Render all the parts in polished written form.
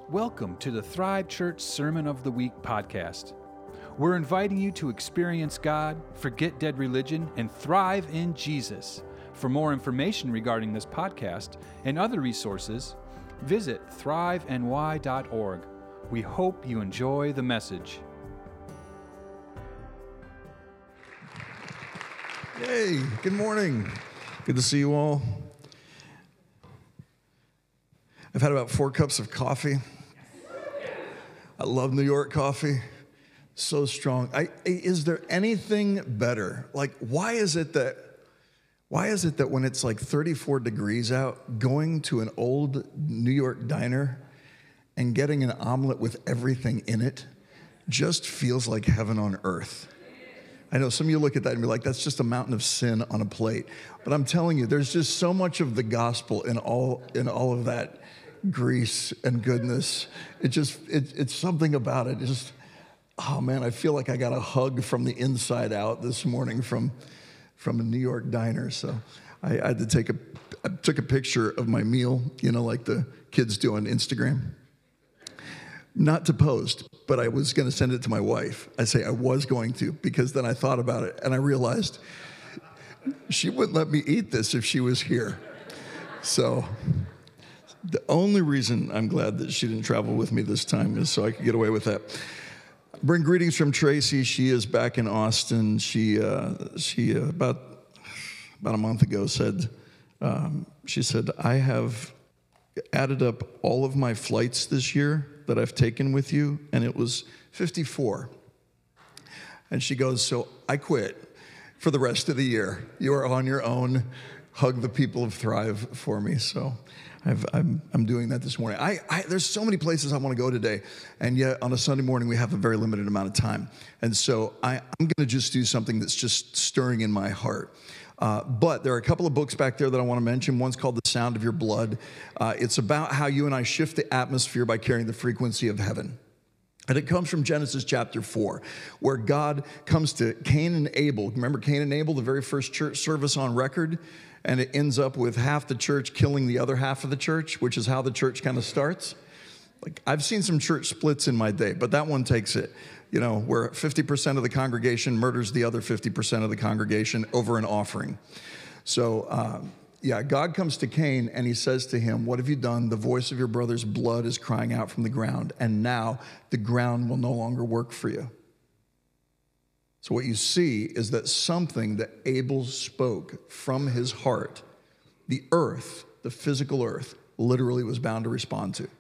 Welcome to the Thrive Church Sermon of the Week podcast. We're inviting you to experience God, forget dead religion, and thrive in Jesus. For more information regarding this podcast and other resources, visit thriveny.org. We hope you enjoy the message. Hey, good morning. Good to see you all. I've had about 4 cups of coffee. I love New York coffee. So strong. Is there anything better? Like, why is it that when it's like 34 degrees out, going to an old New York diner and getting an omelet with everything in it just feels like heaven on earth? I know some of you look at that and be like, that's just a mountain of sin on a plate. But I'm telling you, there's just so much of the gospel in all of that grease and goodness. It's something about it. It's just, oh man, I feel like I got a hug from the inside out this morning from a New York diner. So I had to I took a picture of my meal, like the kids do on Instagram. Not to post, but I was going to send it to my wife. I was going to, because then I thought about it and I realized she wouldn't let me eat this if she was here. So the only reason I'm glad that she didn't travel with me this time is so I could get away with that. Bring greetings from Tracy. She is back in Austin. She about a month ago said, she said, I have added up all of my flights this year that I've taken with you, and it was 54. And she goes, so I quit for the rest of the year. You are on your own. Hug the people of Thrive for me. So I'm doing that this morning. There's so many places I want to go today, and yet on a Sunday morning we have a very limited amount of time. And so I'm going to just do something that's just stirring in my heart. But there are a couple of books back there that I want to mention. One's called The Sound of Your Blood. It's about how you and I shift the atmosphere by carrying the frequency of heaven. And it comes from Genesis chapter 4, where God comes to Cain and Abel. Remember Cain and Abel, the very first church service on record? And it ends up with half the church killing the other half of the church, which is how the church kind of starts. Like, I've seen some church splits in my day, but that one takes it. Where 50% of the congregation murders the other 50% of the congregation over an offering. So, God comes to Cain and he says to him, what have you done? The voice of your brother's blood is crying out from the ground, and now the ground will no longer work for you. So what you see is that something that Abel spoke from his heart, the earth, the physical earth, literally was bound to respond to.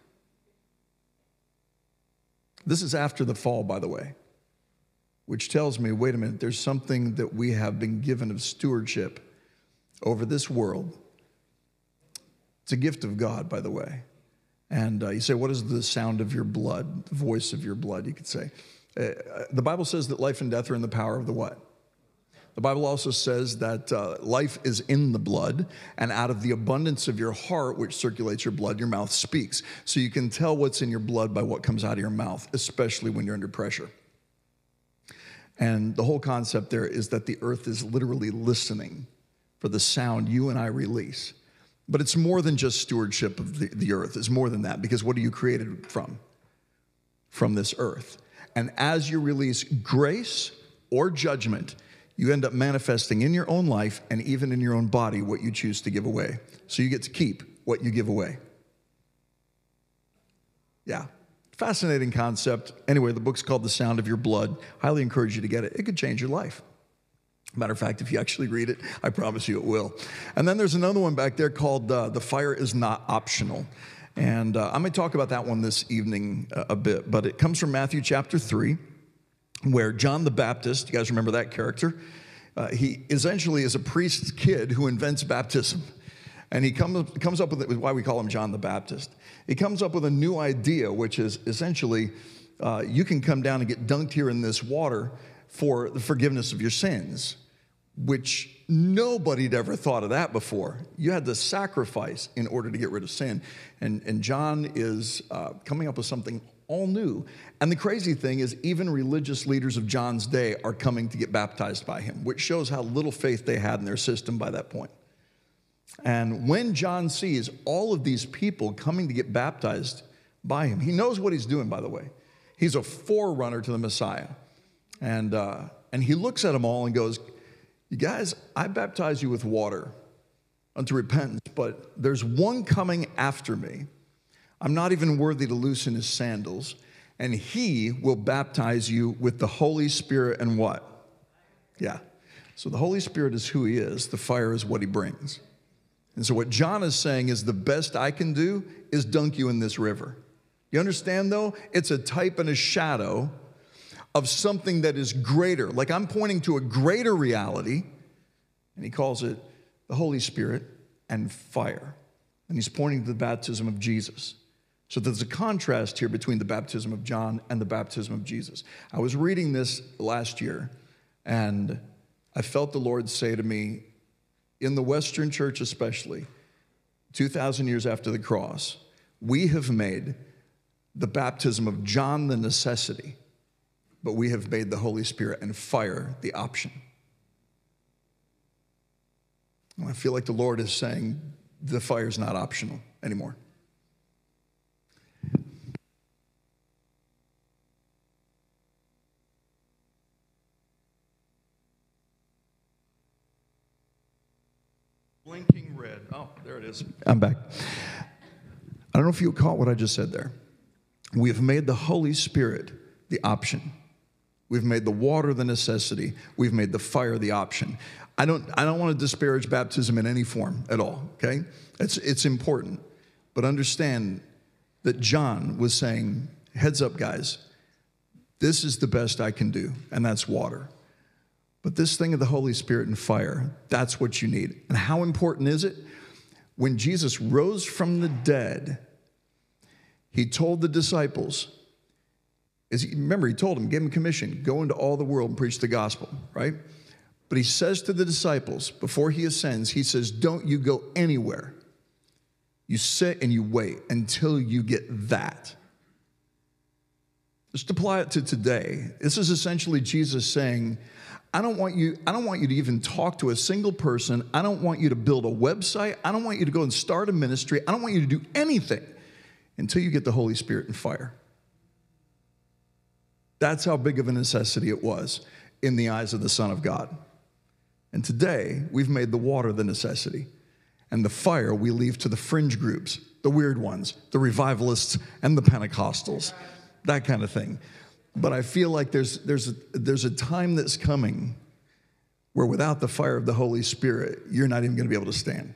This is after the fall, by the way, which tells me, wait a minute, there's something that we have been given of stewardship over this world. It's a gift of God, by the way. And you say, what is the sound of your blood, the voice of your blood, you could say. The Bible says that life and death are in the power of the what? The Bible also says that life is in the blood, and out of the abundance of your heart, which circulates your blood, your mouth speaks. So you can tell what's in your blood by what comes out of your mouth, especially when you're under pressure. And the whole concept there is that the earth is literally listening for the sound you and I release. But it's more than just stewardship of the earth. It's more than that, because what are you created from? From this earth. And as you release grace or judgment, you end up manifesting in your own life and even in your own body what you choose to give away. So you get to keep what you give away. Yeah, fascinating concept. Anyway, the book's called The Sound of Your Blood. Highly encourage you to get it. It could change your life. Matter of fact, if you actually read it, I promise you it will. And then there's another one back there called The Fire is Not Optional. And I'm going to talk about that one this evening a bit, but it comes from Matthew chapter 3, where John the Baptist, you guys remember that character? He essentially is a priest's kid who invents baptism. And he comes up with it, why we call him John the Baptist. He comes up with a new idea, which is essentially you can come down and get dunked here in this water for the forgiveness of your sins, which nobody'd ever thought of that before. You had to sacrifice in order to get rid of sin. And John is coming up with something all new. And the crazy thing is, even religious leaders of John's day are coming to get baptized by him, which shows how little faith they had in their system by that point. And when John sees all of these people coming to get baptized by him. He knows what he's doing, by the way. He's a forerunner to the Messiah. And he looks at them all and goes, you guys, I baptize you with water unto repentance, but there's one coming after me. I'm not even worthy to loosen his sandals, and he will baptize you with the Holy Spirit and what? Yeah. So the Holy Spirit is who he is. The fire is what he brings. And so what John is saying is the best I can do is dunk you in this river. You understand, though? It's a type and a shadow of something that is greater. Like I'm pointing to a greater reality, and he calls it the Holy Spirit and fire. And he's pointing to the baptism of Jesus. So there's a contrast here between the baptism of John and the baptism of Jesus. I was reading this last year, and I felt the Lord say to me, in the Western church especially, 2,000 years after the cross, we have made the baptism of John the necessity, but we have made the Holy Spirit and fire the option. And I feel like the Lord is saying the fire is not optional anymore. Blinking red. Oh, there it is. I'm back. I don't know if you caught what I just said there. We have made the Holy Spirit the option. We've made the water the necessity. We've made the fire the option. I don't want to disparage baptism in any form at all, okay? It's important. But understand that John was saying, heads up, guys, this is the best I can do, and that's water. But this thing of the Holy Spirit and fire, that's what you need. And how important is it? When Jesus rose from the dead, he told the disciples, remember, he told them, gave them commission, go into all the world and preach the gospel, right? But he says to the disciples, before he ascends, he says, don't you go anywhere. You sit and you wait until you get that. Just apply it to today. This is essentially Jesus saying, I don't want you to even talk to a single person. I don't want you to build a website. I don't want you to go and start a ministry. I don't want you to do anything until you get the Holy Spirit and fire. That's how big of a necessity it was in the eyes of the Son of God. And today, we've made the water the necessity. And the fire we leave to the fringe groups, the weird ones, the revivalists, and the Pentecostals, that kind of thing. But I feel like there's a time that's coming where without the fire of the Holy Spirit, you're not even going to be able to stand.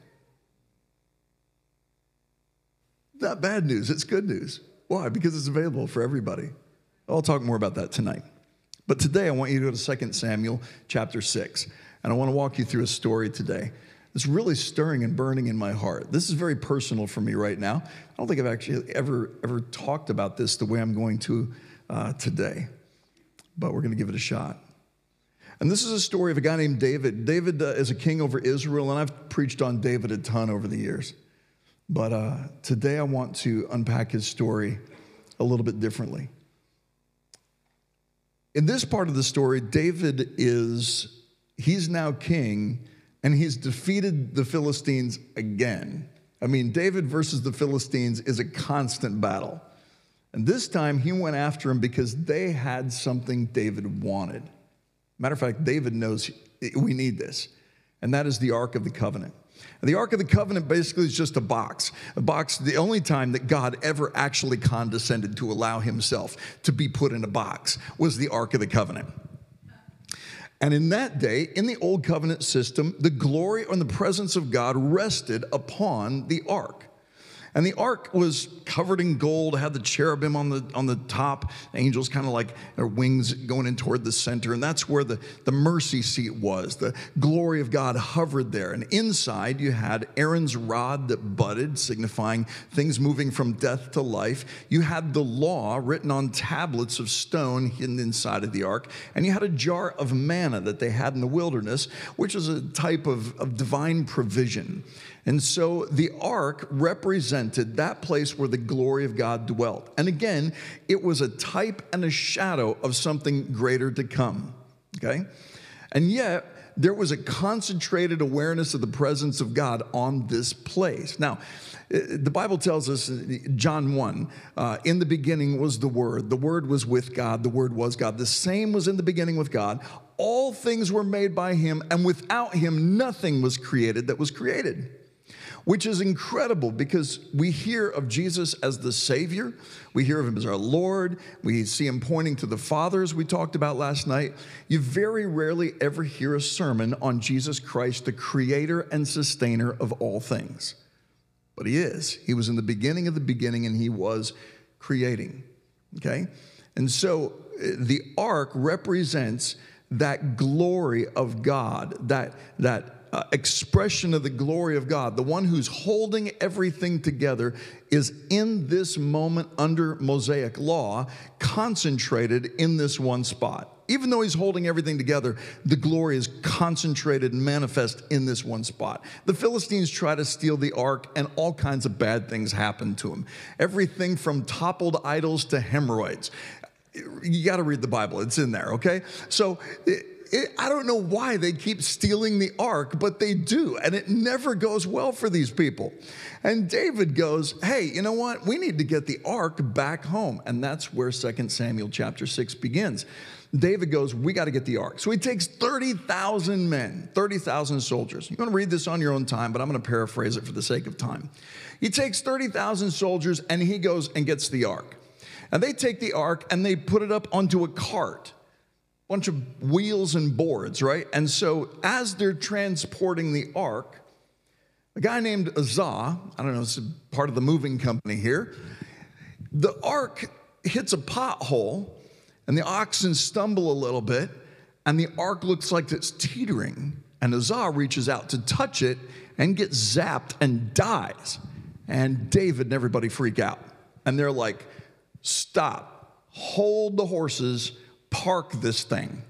Not bad news, it's good news. Why? Because it's available for everybody. I'll talk more about that tonight. But today I want you to go to 2 Samuel chapter 6. And I want to walk you through a story today that's really stirring and burning in my heart. This is very personal for me right now. I don't think I've actually ever talked about this the way I'm going to today. But we're going to give it a shot. And this is a story of a guy named David. David is a king over Israel, and I've preached on David a ton over the years. But today I want to unpack his story a little bit differently. In this part of the story, David he's now king, and he's defeated the Philistines again. I mean, David versus the Philistines is a constant battle. And this time, he went after him because they had something David wanted. Matter of fact, David knows we need this, and that is the Ark of the Covenant. And the Ark of the Covenant basically is just a box. The only time that God ever actually condescended to allow himself to be put in a box was the Ark of the Covenant. And in that day, in the Old Covenant system, the glory and the presence of God rested upon the ark. And the ark was covered in gold, had the cherubim on the top, angels kind of like their wings going in toward the center. And that's where the mercy seat was. The glory of God hovered there. And inside you had Aaron's rod that budded, signifying things moving from death to life. You had the law written on tablets of stone hidden inside of the ark. And you had a jar of manna that they had in the wilderness, which is a type of divine provision. And so the ark represented that place where the glory of God dwelt. And again, it was a type and a shadow of something greater to come, okay? And yet, there was a concentrated awareness of the presence of God on this place. Now, the Bible tells us, John 1, in the beginning was the Word was with God, the Word was God. The same was in the beginning with God. All things were made by him, and without him nothing was created that was created. Which is incredible because we hear of Jesus as the Savior. We hear of him as our Lord. We see him pointing to the Father, as we talked about last night. You very rarely ever hear a sermon on Jesus Christ, the creator and sustainer of all things. But he is. He was in the beginning of the beginning, and he was creating. Okay? And so the ark represents that glory of God, that expression of the glory of God. The one who's holding everything together is in this moment under Mosaic law, concentrated in this one spot. Even though he's holding everything together, the glory is concentrated and manifest in this one spot. The Philistines try to steal the ark, and all kinds of bad things happen to them. Everything from toppled idols to hemorrhoids. You got to read the Bible. It's in there, okay? So I don't know why they keep stealing the ark, but they do, and it never goes well for these people. And David goes, hey, you know what? We need to get the ark back home. And that's where 2 Samuel chapter 6 begins. David goes, we got to get the ark. So he takes 30,000 men, 30,000 soldiers. You want to read this on your own time, but I'm going to paraphrase it for the sake of time. He takes 30,000 soldiers, and he goes and gets the ark. And they take the ark, and they put it up onto a cart. Bunch of wheels and boards, right? And so as they're transporting the ark, a guy named Uzzah, I don't know, it's part of the moving company here, the ark hits a pothole, and the oxen stumble a little bit, and the ark looks like it's teetering, and Uzzah reaches out to touch it and gets zapped and dies. And David and everybody freak out. And they're like, stop, hold the horses, park this thing.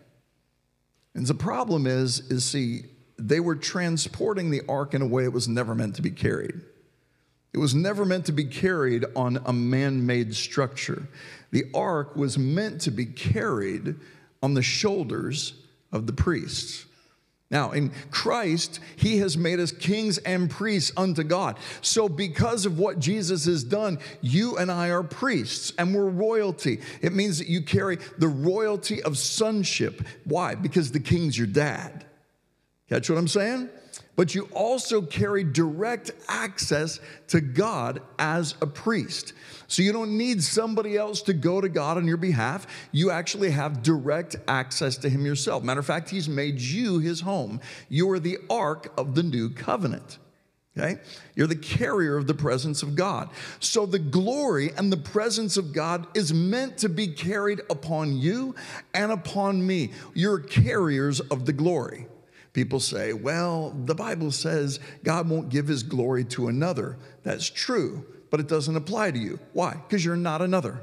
And the problem is see, they were transporting the ark in a way it was never meant to be carried. It was never meant to be carried on a man-made structure. The ark was meant to be carried on the shoulders of the priests. Now, in Christ, he has made us kings and priests unto God. So because of what Jesus has done, you and I are priests, and we're royalty. It means that you carry the royalty of sonship. Why? Because the king's your dad. Catch what I'm saying? But you also carry direct access to God as a priest. So you don't need somebody else to go to God on your behalf. You actually have direct access to him yourself. Matter of fact, he's made you his home. You are the ark of the new covenant. Okay? You're the carrier of the presence of God. So the glory and the presence of God is meant to be carried upon you and upon me. You're carriers of the glory. People say, well, the Bible says God won't give his glory to another. That's true, but it doesn't apply to you. Why? Because you're not another.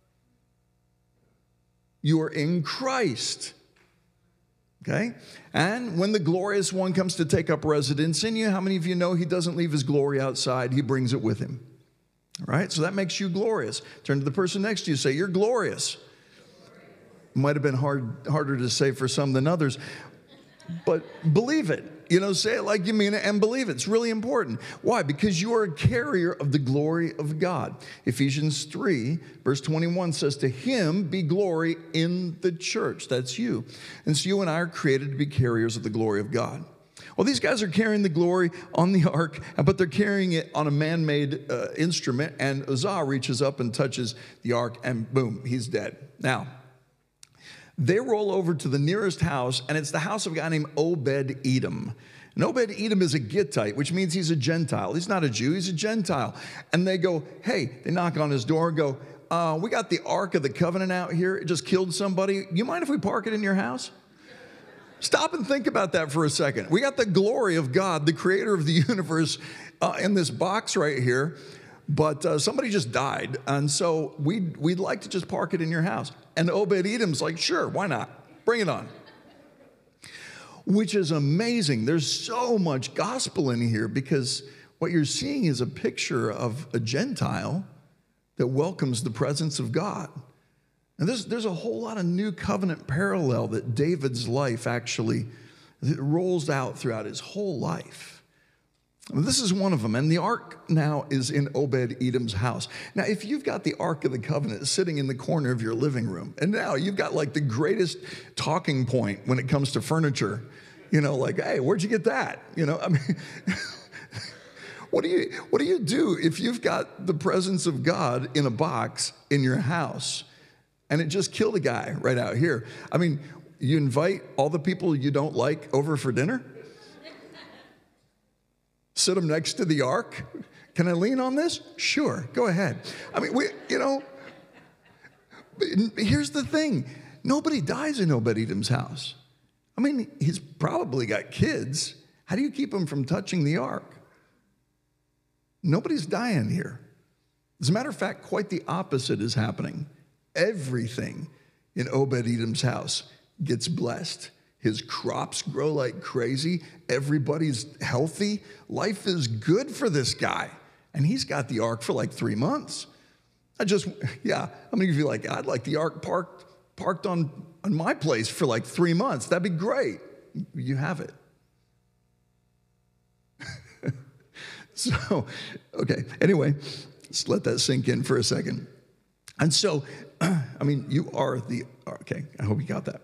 You are in Christ. Okay? And when the glorious one comes to take up residence in you, how many of you know he doesn't leave his glory outside? He brings it with him. All right? So that makes you glorious. Turn to the person next to you, say, you're glorious. It might have been harder to say for some than others. But believe it. You know, say it like you mean it and believe it. It's really important. Why? Because you are a carrier of the glory of God. Ephesians 3, verse 21 says, to him be glory in the church. That's you. And so you and I are created to be carriers of the glory of God. Well, these guys are carrying the glory on the ark, but they're carrying it on a man-made instrument. And Uzzah reaches up and touches the ark, and boom, he's dead. Now, they roll over to the nearest house, and it's the house of a guy named Obed-Edom. And Obed-Edom is a Gittite, which means he's a Gentile. He's not a Jew, he's a Gentile. And they go, hey, they knock on his door and go, we got the Ark of the Covenant out here. It just killed somebody. You mind if we park it in your house? Stop and think about that for a second. We got the glory of God, the creator of the universe, in this box right here. But somebody just died, and so we'd like to just park it in your house. And Obed-Edom's like, sure, why not? Bring it on. Which is amazing. There's so much gospel in here because what you're seeing is a picture of a Gentile that welcomes the presence of God. And there's a whole lot of new covenant parallel that David's life actually It rolls out throughout his whole life. This is one of them. And the ark now is in Obed-Edom's house. Now, if you've got the Ark of the Covenant sitting in the corner of your living room, and now you've got like the greatest talking point when it comes to furniture, like, hey, where'd you get that? I mean, what do you do if you've got the presence of God in a box in your house and it just killed a guy right out here? I mean, you invite all the people you don't like over for dinner? Sit them next to the ark? Can I lean on this? Sure, go ahead. I mean, here's the thing. Nobody dies in Obed-Edom's house. I mean, he's probably got kids. How do you keep them from touching the ark? Nobody's dying here. As a matter of fact, quite the opposite is happening. Everything in Obed-Edom's house gets blessed. His crops grow like crazy. Everybody's healthy. Life is good for this guy. And he's got the ark for like 3 months. How many of you like, I'd like the ark parked on my place for like 3 months. That'd be great. You have it. So, okay. Anyway, let's let that sink in for a second. And so, you are okay, I hope you got that.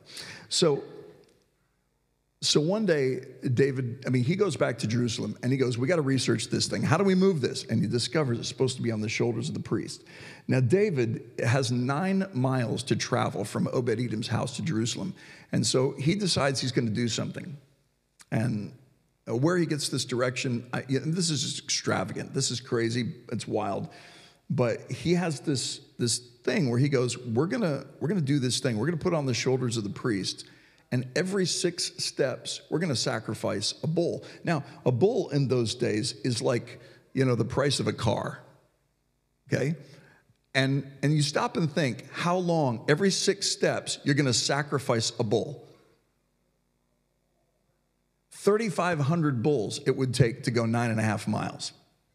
So one day, David, he goes back to Jerusalem and he goes, we got to research this thing. How do we move this? And he discovers it's supposed to be on the shoulders of the priest. Now, David has 9 miles to travel from Obed-Edom's house to Jerusalem. And so he decides he's going to do something. And where he gets this direction, this is just extravagant. This is crazy. It's wild. But he has this thing where he goes, we're gonna do this thing. We're going to put it on the shoulders of the priest. And every 6 steps, we're going to sacrifice a bull. Now, a bull in those days is like, the price of a car, okay? And you stop and think, how long, every 6 steps, you're going to sacrifice a bull? 3,500 bulls it would take to go 9.5 miles.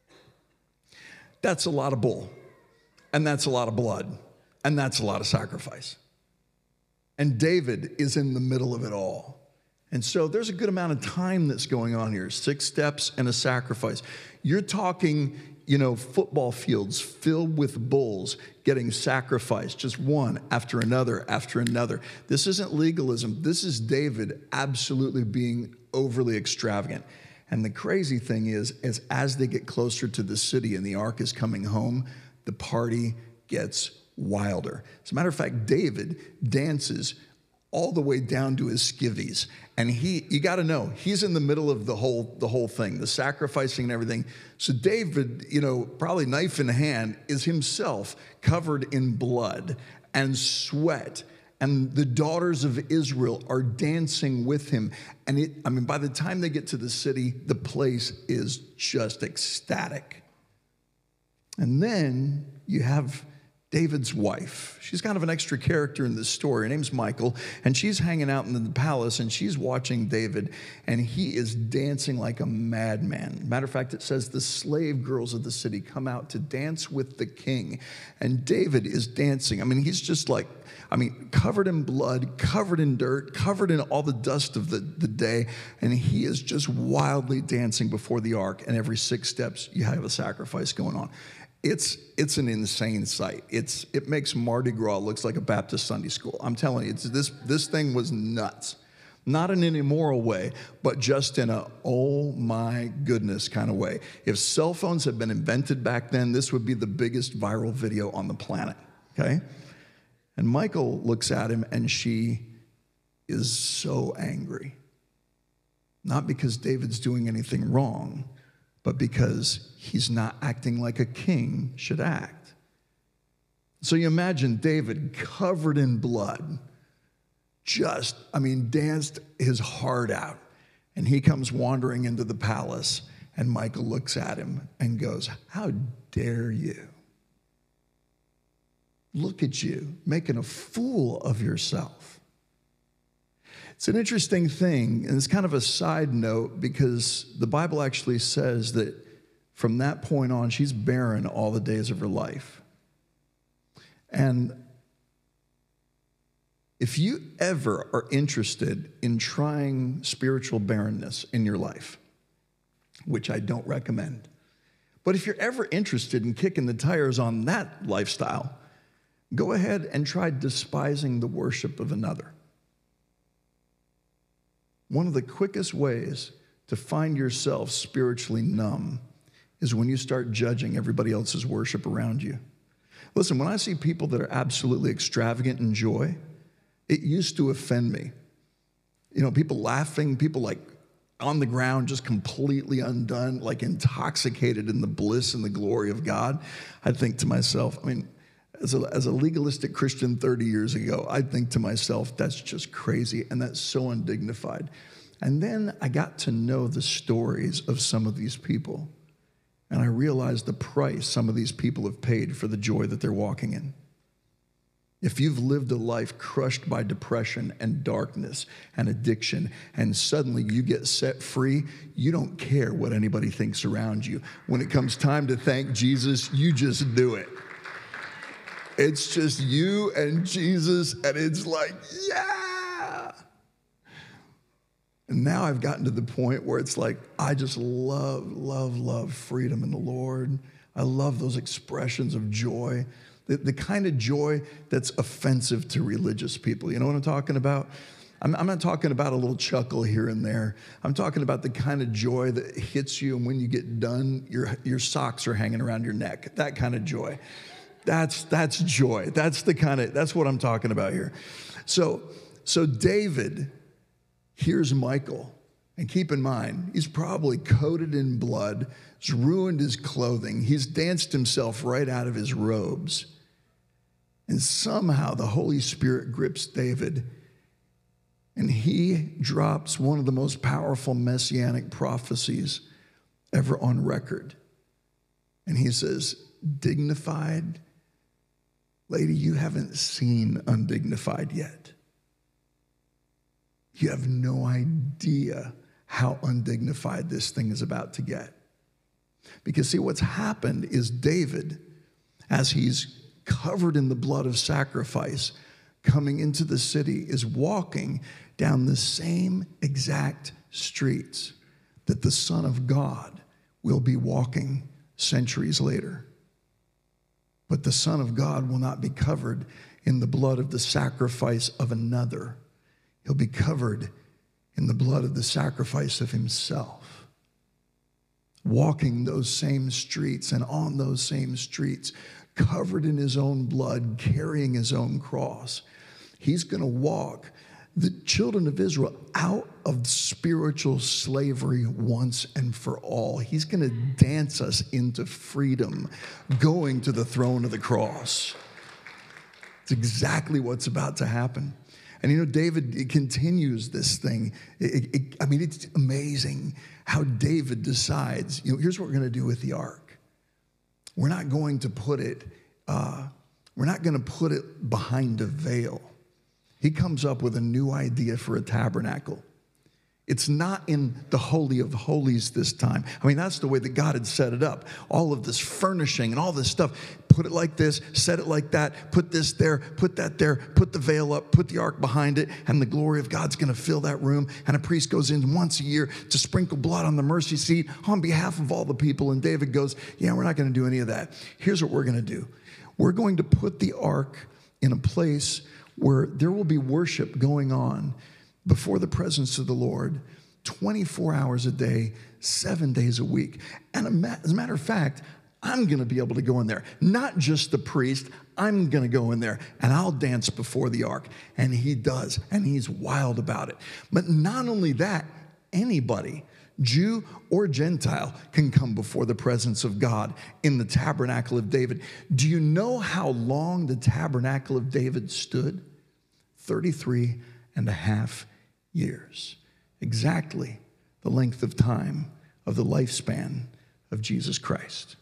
That's a lot of bull, and that's a lot of blood, and that's a lot of sacrifice. And David is in the middle of it all. And so there's a good amount of time that's going on here. 6 steps and a sacrifice. You're talking, football fields filled with bulls getting sacrificed, just one after another after another. This isn't legalism. This is David absolutely being overly extravagant. And the crazy thing is as they get closer to the city and the ark is coming home, the party gets wilder. As a matter of fact, David dances all the way down to his skivvies. And you got to know, he's in the middle of the whole thing, the sacrificing and everything. So David, probably knife in hand, is himself covered in blood and sweat. And the daughters of Israel are dancing with him. And by the time they get to the city, the place is just ecstatic. And then you have David's wife. She's kind of an extra character in this story. Her name's Michal, and she's hanging out in the palace, and she's watching David, and he is dancing like a madman. Matter of fact, it says the slave girls of the city come out to dance with the king, and David is dancing. He's just like, covered in blood, covered in dirt, covered in all the dust of the day, and he is just wildly dancing before the ark, and every 6 steps, you have a sacrifice going on. It's an insane sight. It makes Mardi Gras looks like a Baptist Sunday school. I'm telling you, this thing was nuts. Not in an immoral way, but just in a, oh my goodness kind of way. If cell phones had been invented back then, this would be the biggest viral video on the planet, okay? And Michal looks at him and she is so angry. Not because David's doing anything wrong, but because he's not acting like a king should act. So you imagine David covered in blood, danced his heart out. And he comes wandering into the palace, and Michal looks at him and goes, how dare you? Look at you, making a fool of yourself. It's an interesting thing, and it's kind of a side note because the Bible actually says that from that point on, she's barren all the days of her life. And If you ever are interested in trying spiritual barrenness in your life, which I don't recommend, but if you're ever interested in kicking the tires on that lifestyle, go ahead and try despising the worship of another. One of the quickest ways to find yourself spiritually numb is when you start judging everybody else's worship around you. Listen, when I see people that are absolutely extravagant in joy, it used to offend me. You know, people laughing, people like on the ground, just completely undone, like intoxicated in the bliss and the glory of God. I'd think to myself, I mean, as a legalistic Christian 30 years ago, I'd think to myself, that's just crazy and that's so undignified. And then I got to know the stories of some of these people, and I realized the price some of these people have paid for the joy that they're walking in. If you've lived a life crushed by depression and darkness and addiction, and suddenly you get set free, you don't care what anybody thinks around you. When it comes time to thank Jesus, you just do it. It's just you and Jesus, and it's like, yeah. And now I've gotten to the point where it's like, I just love freedom in the Lord. I love those expressions of joy. The kind of joy that's offensive to religious people. You know what I'm talking about? I'm not talking about a little chuckle here and there. I'm talking about the kind of joy that hits you, and when you get done, your socks are hanging around your neck. That kind of joy. That's joy. That's what I'm talking about here. So David hears Michal, and keep in mind, he's probably coated in blood. He's ruined his clothing. He's danced himself right out of his robes. And somehow the Holy Spirit grips David, and he drops one of the most powerful messianic prophecies ever on record. And he says, dignified, lady, you haven't seen undignified yet. You have no idea how undignified this thing is about to get. Because see, what's happened is David, as he's covered in the blood of sacrifice, coming into the city, is walking down the same exact streets that the Son of God will be walking centuries later. But the Son of God will not be covered in the blood of the sacrifice of another. He'll be covered in the blood of the sacrifice of himself. Walking those same streets and on those same streets, covered in his own blood, carrying his own cross. He's going to walk the children of Israel out of spiritual slavery once and for all. He's going to dance us into freedom, going to the throne of the cross. It's exactly what's about to happen. And you know, David continues this thing. It's amazing how David decides, you know, here's what we're going to do with the ark. We're not going to put it behind a veil. He comes up with a new idea for a tabernacle. It's not in the Holy of Holies this time. I mean, that's the way that God had set it up. All of this furnishing and all this stuff. Put it like this, set it like that, put this there, put that there, put the veil up, put the ark behind it, and the glory of God's going to fill that room. And a priest goes in once a year to sprinkle blood on the mercy seat on behalf of all the people. And David goes, yeah, we're not going to do any of that. Here's what we're going to do. We're going to put the ark in a place where there will be worship going on before the presence of the Lord 24 hours a day, 7 days a week. And as a matter of fact, I'm going to be able to go in there. Not just the priest. I'm going to go in there and I'll dance before the ark. And he does. And he's wild about it. But not only that, anybody, Jew or Gentile, can come before the presence of God in the tabernacle of David. Do you know how long the tabernacle of David stood? 33 and a half years. Exactly the length of time of the lifespan of Jesus Christ.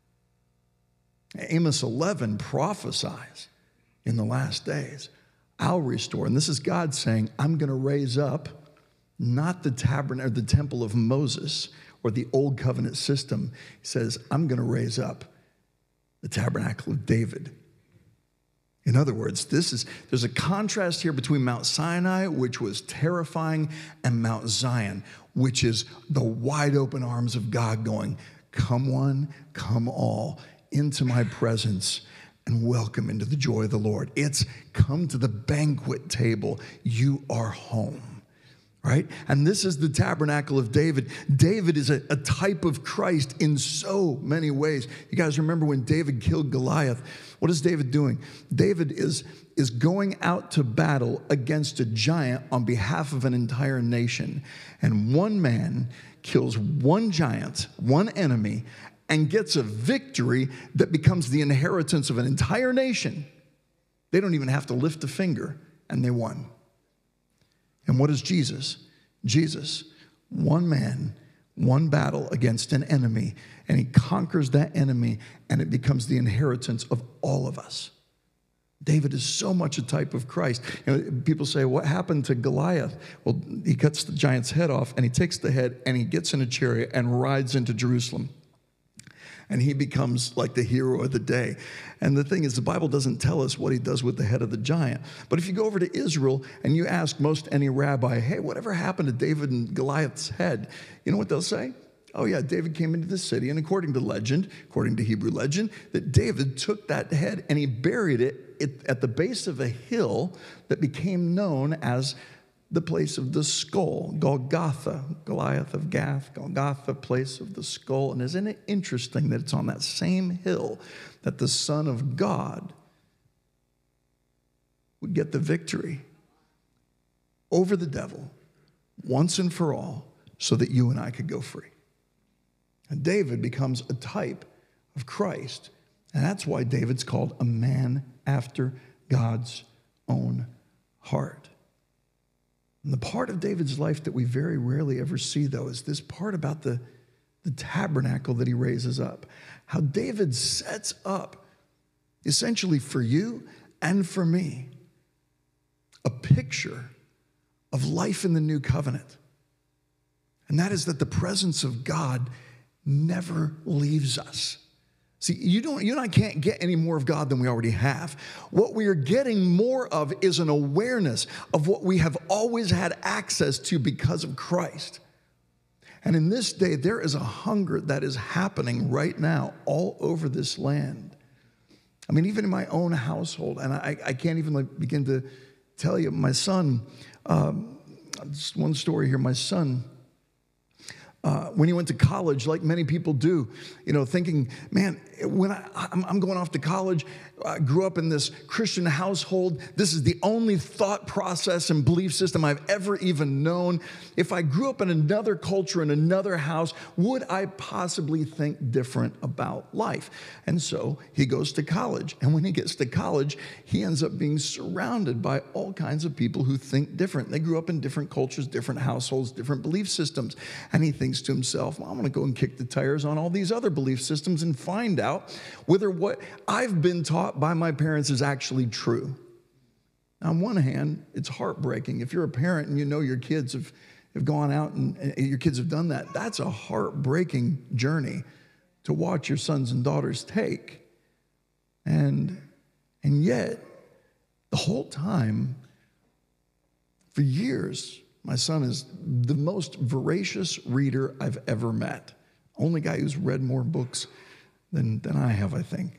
Amos 11 prophesies in the last days, I'll restore. And this is God saying, I'm going to raise up not the tabernacle, the temple of Moses or the old covenant system. He says, I'm going to raise up the tabernacle of David. In other words, there's a contrast here between Mount Sinai, which was terrifying, and Mount Zion, which is the wide open arms of God going, come one, come all, into my presence and welcome into the joy of the Lord. It's come to the banquet table. You are home. Right? And this is the tabernacle of David. David is a type of Christ in so many ways. You guys remember when David killed Goliath? What is David doing? David is going out to battle against a giant on behalf of an entire nation. And one man kills one giant, one enemy, and gets a victory that becomes the inheritance of an entire nation. They don't even have to lift a finger, and they won. And what is Jesus? Jesus, one man, one battle against an enemy, and he conquers that enemy, and it becomes the inheritance of all of us. David is so much a type of Christ. You know, people say, what happened to Goliath? Well, he cuts the giant's head off, and he takes the head, and he gets in a chariot and rides into Jerusalem. And he becomes like the hero of the day. And the thing is, the Bible doesn't tell us what he does with the head of the giant. But if you go over to Israel and you ask most any rabbi, hey, whatever happened to David and Goliath's head? You know what they'll say? Oh yeah, David came into the city, and according to Hebrew legend, that David took that head and he buried it at the base of a hill that became known as the place of the skull, Golgotha, Goliath of Gath, Golgotha, place of the skull. And isn't it interesting that it's on that same hill that the Son of God would get the victory over the devil once and for all so that you and I could go free? And David becomes a type of Christ. And that's why David's called a man after God's own heart. And the part of David's life that we very rarely ever see, though, is this part about the tabernacle that he raises up. How David sets up, essentially for you and for me, a picture of life in the new covenant. And that is that the presence of God never leaves us. See, you and I can't get any more of God than we already have. What we are getting more of is an awareness of what we have always had access to because of Christ. And in this day, there is a hunger that is happening right now all over this land. I mean, even in my own household, and I can't even begin to tell you, my son, just one story here, my son, when he went to college, like many people do, thinking, man, when I'm going off to college, I grew up in this Christian household. This is the only thought process and belief system I've ever even known. If I grew up in another culture, in another house, would I possibly think different about life? And so he goes to college. And when he gets to college, he ends up being surrounded by all kinds of people who think different. They grew up in different cultures, different households, different belief systems. And he thinks to himself, well, I'm going to go and kick the tires on all these other belief systems and find out whether what I've been taught by my parents is actually true. Now, on one hand, it's heartbreaking. If you're a parent and you know your kids have gone out and your kids have done that, that's a heartbreaking journey to watch your sons and daughters take. And yet, the whole time, for years, my son is the most voracious reader I've ever met. Only guy who's read more books than I have, I think.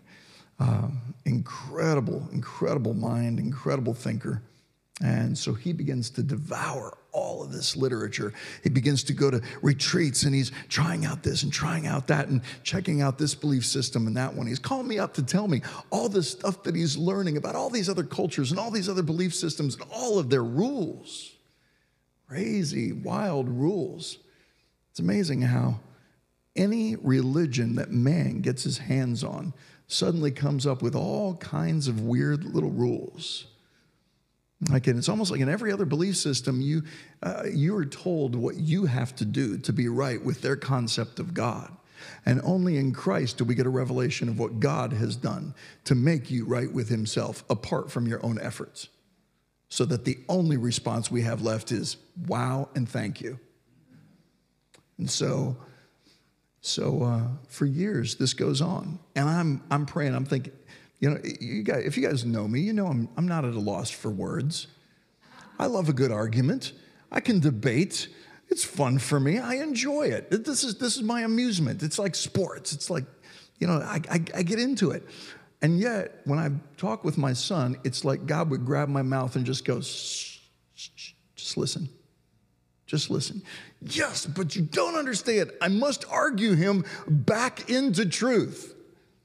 Incredible mind, incredible thinker. And so he begins to devour all of this literature. He begins to go to retreats, and he's trying out this and trying out that and checking out this belief system and that one. He's calling me up to tell me all this stuff that he's learning about all these other cultures and all these other belief systems and all of their rules. Crazy, wild rules. It's amazing how any religion that man gets his hands on suddenly comes up with all kinds of weird little rules. It's almost like in every other belief system, you are told what you have to do to be right with their concept of God. And only in Christ do we get a revelation of what God has done to make you right with himself apart from your own efforts. So that the only response we have left is, wow and thank you. And so for years, this goes on. And I'm praying, I'm thinking, if you guys know me, you know I'm not at a loss for words. I love a good argument. I can debate. It's fun for me. I enjoy it. This is my amusement. It's like sports. It's like, I get into it. And yet, when I talk with my son, it's like God would grab my mouth and just go, shh, shh, shh, just listen. Just listen. Yes, but you don't understand. I must argue him back into truth.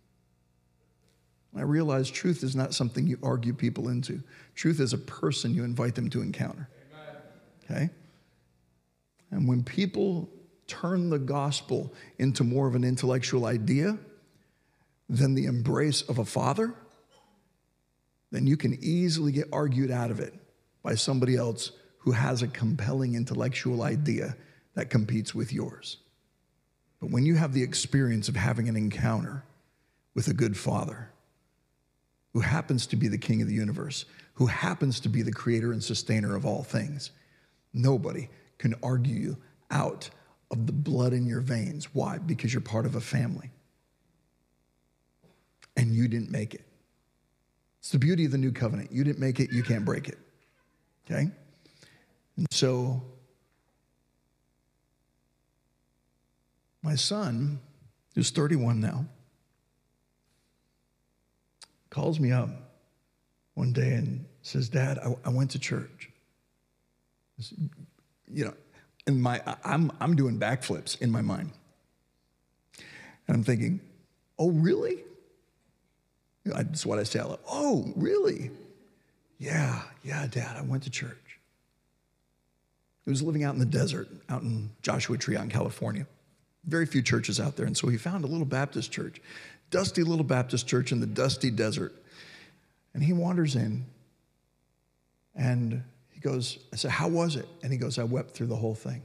I realize truth is not something you argue people into. Truth is a person you invite them to encounter. Okay? And when people turn the gospel into more of an intellectual idea than the embrace of a father, then you can easily get argued out of it by somebody else who has a compelling intellectual idea that competes with yours. But when you have the experience of having an encounter with a good father who happens to be the king of the universe, who happens to be the creator and sustainer of all things, nobody can argue you out of the blood in your veins. Why? Because you're part of a family. And you didn't make it. It's the beauty of the new covenant. You didn't make it, you can't break it. Okay? And so, my son, who's 31 now, calls me up one day and says, Dad, I went to church. And I'm doing backflips in my mind. And I'm thinking, oh, really? That's what I say out loud. Oh, really? Yeah, Dad, I went to church. He was living out in the desert, out in Joshua Tree out in California. Very few churches out there. And so he found a little Baptist church, dusty little Baptist church in the dusty desert. And he wanders in and he goes, I said, how was it? And he goes, I wept through the whole thing.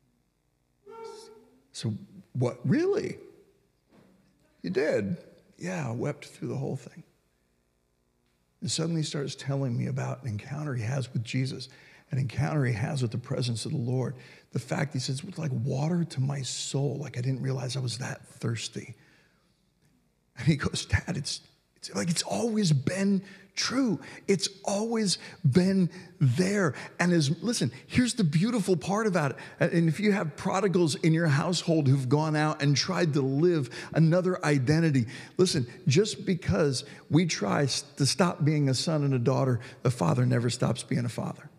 So what, really? You did? Yeah, I wept through the whole thing. And suddenly he starts telling me about an encounter he has with Jesus, an encounter he has with the presence of the Lord. The fact he says, it was like water to my soul. Like I didn't realize I was that thirsty. And he goes, Dad, it's like it's always been true. It's always been there. And listen, here's the beautiful part about it. And if you have prodigals in your household who've gone out and tried to live another identity, listen, just because we try to stop being a son and a daughter, the father never stops being a father.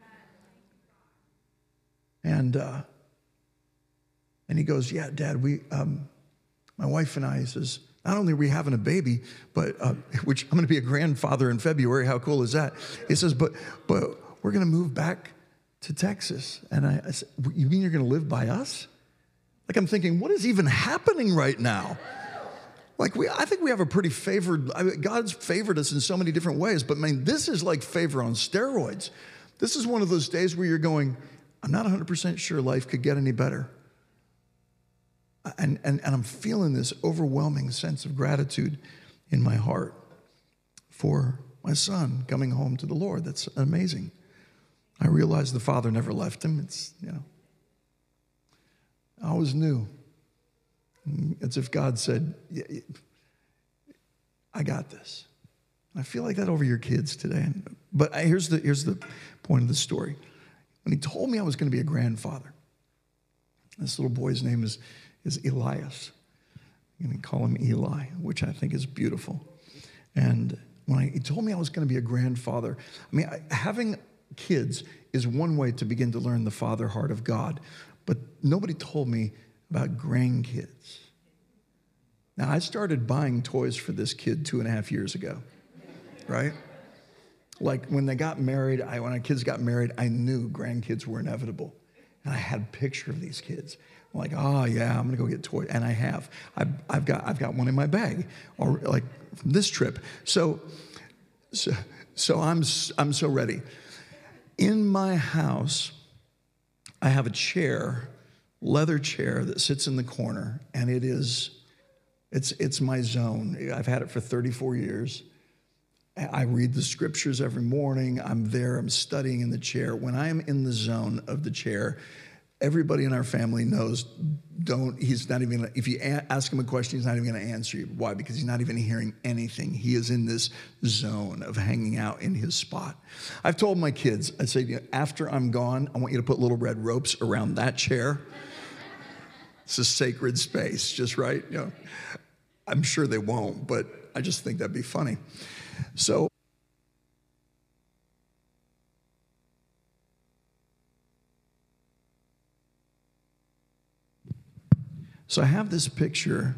And he goes, yeah, Dad, my wife and I, he says, not only are we having a baby, but which I'm going to be a grandfather in February. How cool is that? He says, but we're going to move back to Texas. And I said, you mean you're going to live by us? Like I'm thinking, what is even happening right now? Like I think we have a pretty God's favored us in so many different ways, but man, this is like favor on steroids. This is one of those days where you're going, I'm not 100% sure life could get any better. And I'm feeling this overwhelming sense of gratitude in my heart for my son coming home to the Lord. That's amazing. I realize the Father never left him. It's, I always knew. It's if God said, yeah, I got this. I feel like that over your kids today. But here's the point of the story. When he told me I was going to be a grandfather, this little boy's name is Elias. I'm going to call him Eli, which I think is beautiful. And when he told me I was going to be a grandfather, having kids is one way to begin to learn the father heart of God, but nobody told me about grandkids. Now, I started buying toys for this kid 2.5 years ago, right? Like when they got married, when our kids got married, I knew grandkids were inevitable. And I had a picture of these kids. I'm like, oh yeah, I'm gonna go get toys, and I have. I've got one in my bag, or like from this trip. So I'm so ready. In my house, I have a chair, leather chair that sits in the corner, and it's my zone. I've had it for 34 years. I read the scriptures every morning. I'm there. I'm studying in the chair. When I am in the zone of the chair, Everybody in our family knows, he's not even, if you ask him a question, he's not even going to answer you. Why? Because he's not even hearing anything. He is in this zone of hanging out in his spot. I've told my kids, I say, after I'm gone, I want you to put little red ropes around that chair. It's a sacred space, just right. I'm sure they won't, but I just think that'd be funny. So I have this picture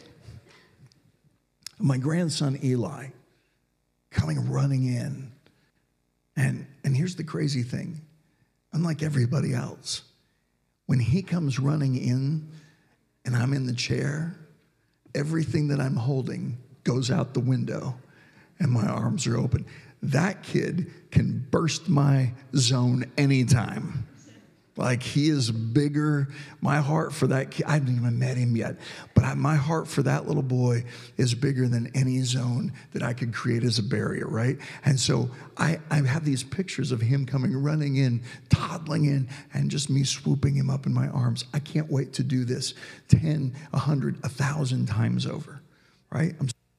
of my grandson Eli coming running in. And here's the crazy thing. Unlike everybody else, when he comes running in and I'm in the chair, everything that I'm holding goes out the window and my arms are open. That kid can burst my zone anytime. Like, he is bigger. My heart for that kid, I haven't even met him yet, but my heart for that little boy is bigger than any zone that I could create as a barrier, right? And so I have these pictures of him coming running in, toddling in, and just me swooping him up in my arms. I can't wait to do this 10, 100, 1,000 times over, right?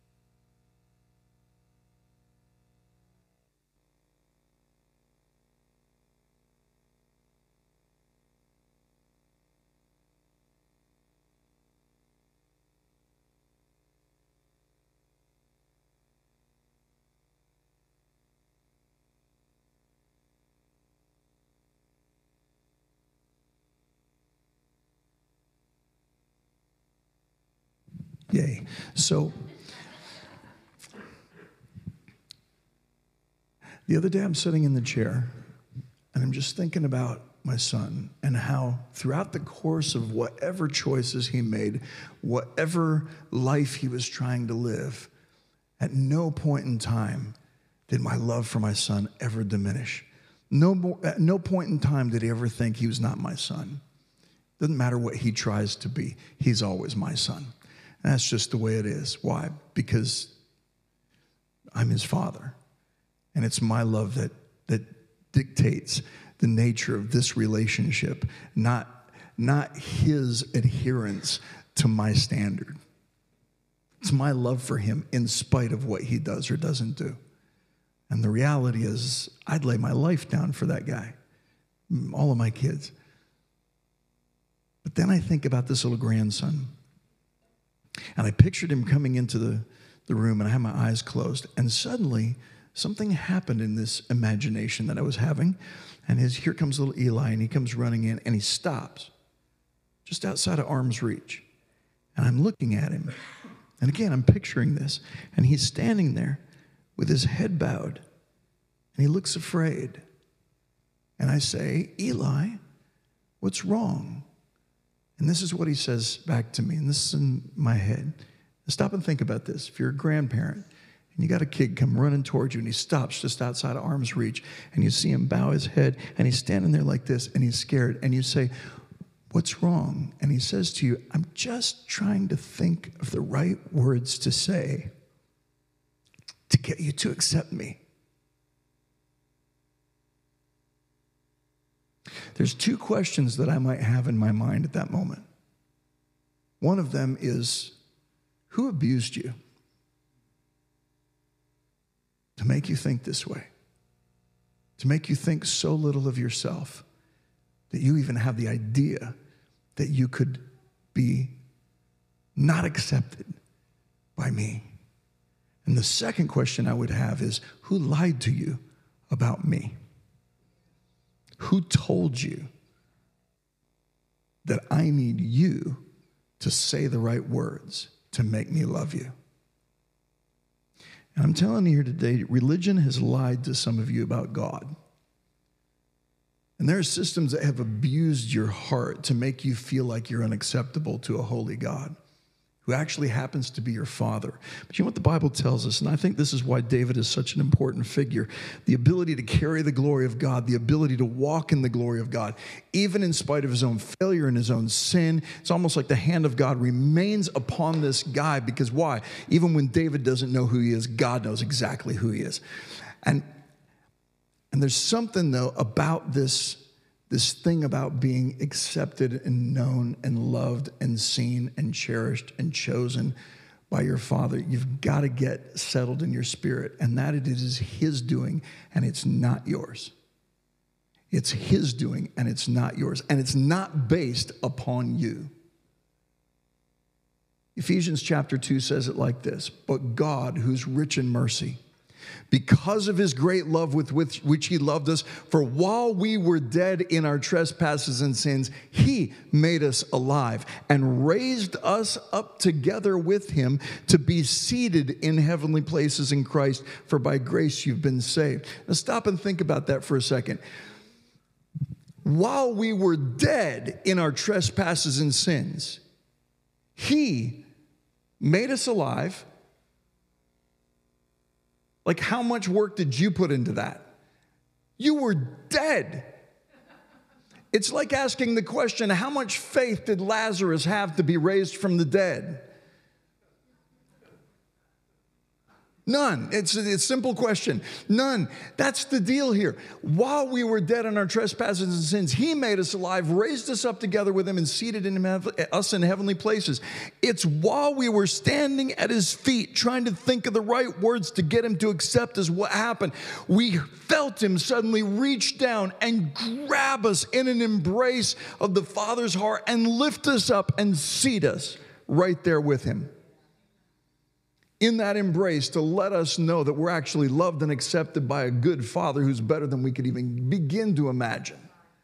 Yay. So the other day I'm sitting in the chair and I'm just thinking about my son and how throughout the course of whatever choices he made, whatever life he was trying to live, at no point in time did my love for my son ever diminish. At no point in time did he ever think he was not my son. Doesn't matter what he tries to be, he's always my son. And that's just the way it is. Why? Because I'm his father. And it's my love that dictates the nature of this relationship, not his adherence to my standard. It's my love for him in spite of what he does or doesn't do. And the reality is, I'd lay my life down for that guy, all of my kids. But then I think about this little grandson. And I pictured him coming into the room, and I had my eyes closed. And suddenly, something happened in this imagination that I was having. And here comes little Eli, and he comes running in, and he stops just outside of arm's reach. And I'm looking at him. And again, I'm picturing this. And he's standing there with his head bowed, and he looks afraid. And I say, Eli, what's wrong? And this is what he says back to me, and this is in my head. Stop and think about this. If you're a grandparent and you got a kid come running towards you and he stops just outside of arm's reach and you see him bow his head and he's standing there like this and he's scared and you say, what's wrong? And he says to you, I'm just trying to think of the right words to say to get you to accept me. There's two questions that I might have in my mind at that moment. One of them is, who abused you to make you think this way? To make you think so little of yourself that you even have the idea that you could be not accepted by me? And the second question I would have is, who lied to you about me? Who told you that I need you to say the right words to make me love you? And I'm telling you here today, religion has lied to some of you about God. And there are systems that have abused your heart to make you feel like you're unacceptable to a holy God who actually happens to be your father. But you know what the Bible tells us, and I think this is why David is such an important figure, the ability to carry the glory of God, the ability to walk in the glory of God, even in spite of his own failure and his own sin. It's almost like the hand of God remains upon this guy, because why? Even when David doesn't know who he is, God knows exactly who he is. And there's something, though, about this this thing about being accepted and known and loved and seen and cherished and chosen by your Father, you've got to get settled in your spirit, and that it is His doing, and it's not yours. It's His doing, and it's not yours, and it's not based upon you. Ephesians chapter 2 says it like this: but God, who's rich in mercy, because of His great love with which He loved us, for while we were dead in our trespasses and sins, He made us alive and raised us up together with Him to be seated in heavenly places in Christ, for by grace you've been saved. Now stop and think about that for a second. While we were dead in our trespasses and sins, He made us alive. Like, how much work did you put into that? You were dead. It's like asking the question, how much faith did Lazarus have to be raised from the dead? None. It's a simple question. None. That's the deal here. While we were dead in our trespasses and sins, He made us alive, raised us up together with Him, and seated us in heavenly places. It's while we were standing at His feet, trying to think of the right words to get Him to accept us, what happened. We felt Him suddenly reach down and grab us in an embrace of the Father's heart and lift us up and seat us right there with Him. In that embrace, to let us know that we're actually loved and accepted by a good Father who's better than we could even begin to imagine.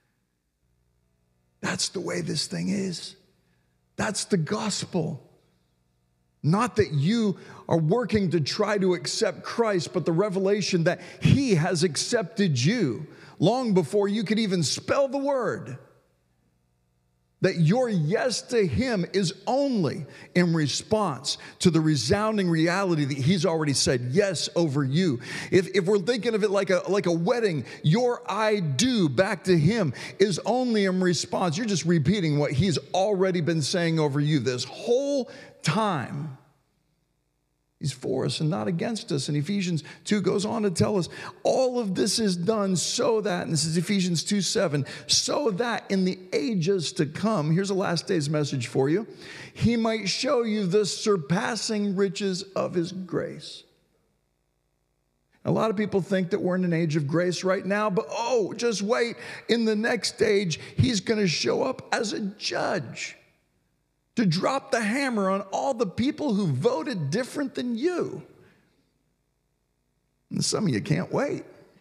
That's the way this thing is. That's the gospel. Not that you are working to try to accept Christ, but the revelation that He has accepted you long before you could even spell the word. That your yes to Him is only in response to the resounding reality that He's already said yes over you. If we're thinking of it like a wedding, your I do back to Him is only in response. You're just repeating what He's already been saying over you this whole time. He's for us and not against us. And Ephesians 2 goes on to tell us all of this is done so that, and this is Ephesians 2:7, so that in the ages to come, here's a last day's message for you, He might show you the surpassing riches of His grace. A lot of people think that we're in an age of grace right now, but just wait. In the next age, He's going to show up as a judge, to drop the hammer on all the people who voted different than you. And some of you can't wait.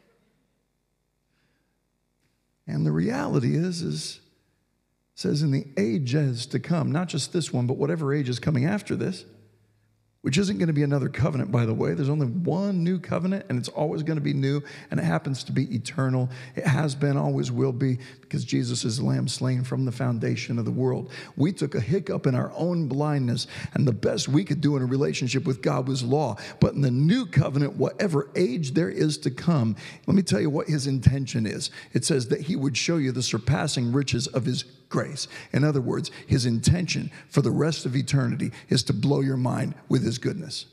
And the reality is says in the ages to come, not just this one, but whatever age is coming after this, which isn't going to be another covenant, by the way. There's only one new covenant, and it's always going to be new, and it happens to be eternal. It has been, always will be, because Jesus is the Lamb slain from the foundation of the world. We took a hiccup in our own blindness, and the best we could do in a relationship with God was law. But in the new covenant, whatever age there is to come, let me tell you what His intention is. It says that He would show you the surpassing riches of His grace. In other words, His intention for the rest of eternity is to blow your mind with His goodness.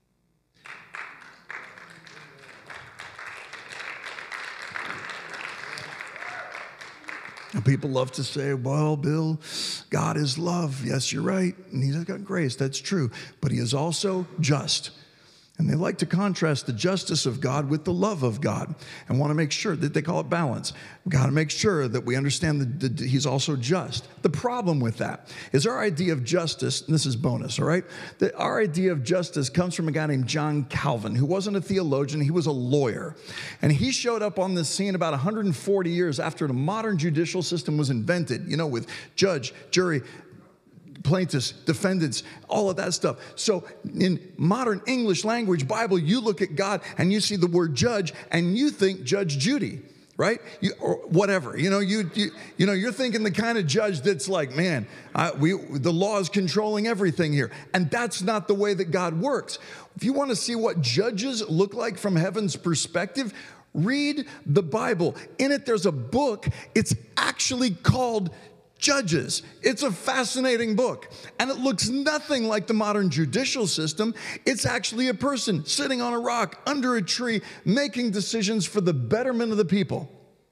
And people love to say, well, Bill, God is love. Yes, you're right. And He's got grace. That's true. But He is also just. And they like to contrast the justice of God with the love of God and want to make sure that they call it balance. We've got to make sure that we understand that He's also just. The problem with that is our idea of justice, and this is bonus, all right? That our idea of justice comes from a guy named John Calvin, who wasn't a theologian, he was a lawyer. And he showed up on the scene about 140 years after the modern judicial system was invented, with judge, jury, plaintiffs, defendants, all of that stuff. So in modern English language Bible, you look at God and you see the word judge and you think Judge Judy, right? Or whatever. You're thinking the kind of judge that's like, man, the law is controlling everything here. And that's not the way that God works. If you want to see what judges look like from heaven's perspective, read the Bible. In it, there's a book. It's actually called Judges. It's a fascinating book, and it looks nothing like the modern judicial system. It's actually a person sitting on a rock under a tree making decisions for the betterment of the people.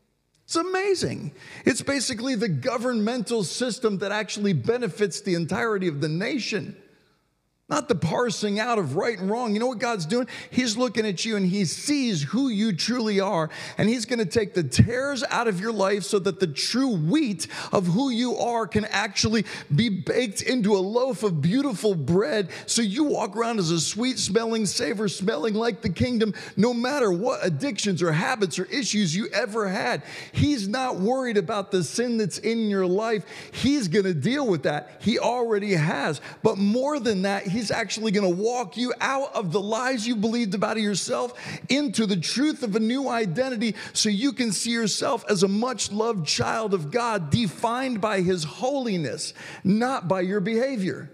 It's amazing. It's basically the governmental system that actually benefits the entirety of the nation. Not the parsing out of right and wrong. You know what God's doing? He's looking at you and he sees who you truly are. And he's going to take the tares out of your life so that the true wheat of who you are can actually be baked into a loaf of beautiful bread. So you walk around as a sweet smelling savor, smelling like the kingdom, no matter what addictions or habits or issues you ever had. He's not worried about the sin that's in your life. He's going to deal with that. He already has. But more than that, he's actually going to walk you out of the lies you believed about yourself into the truth of a new identity so you can see yourself as a much-loved child of God defined by his holiness, not by your behavior.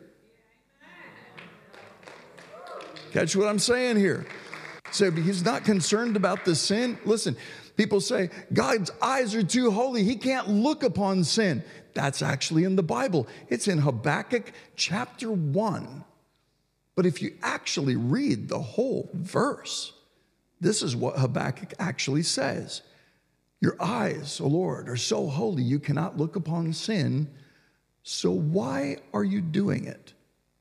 Catch what I'm saying here? So he's not concerned about the sin. Listen, people say, God's eyes are too holy. He can't look upon sin. That's actually in the Bible. It's in Habakkuk chapter 1. But if you actually read the whole verse, this is what Habakkuk actually says. Your eyes, O Lord, are so holy you cannot look upon sin. So why are you doing it?